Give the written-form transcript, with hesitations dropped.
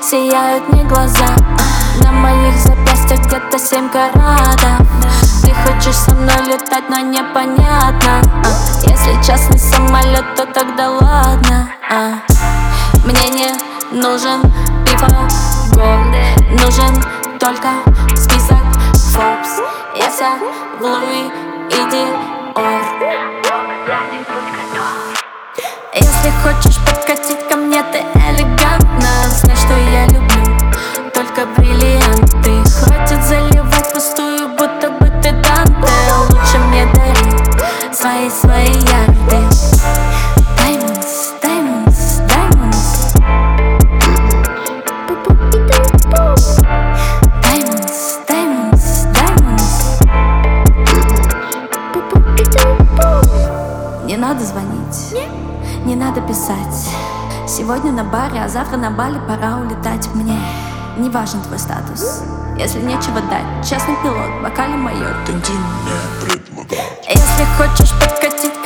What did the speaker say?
сияют не глаза. На моих запястьях где-то 7 каратов. Ты хочешь со мной летать, но непонятно. Если частный самолет, то тогда ладно. Мне не нужен people gold, нужен только список Forbes. Я вся в Луи и Диор. Если хочешь подкатить ко мне, ты элегантно. Знай, что я люблю только бриллианты. Хватит заливать пустую, будто бы ты Данте. Лучше мне дари свои ярды. Diamonds, diamonds, diamonds. Diamonds, diamonds, diamonds. Не надо звонить, не надо писать. Сегодня на баре, а завтра на Бали, пора улетать. Мне не важен твой статус, если нечего дать. Честный пилот, в вокале майор. Ты мне предлагаешь. Если хочешь подкатить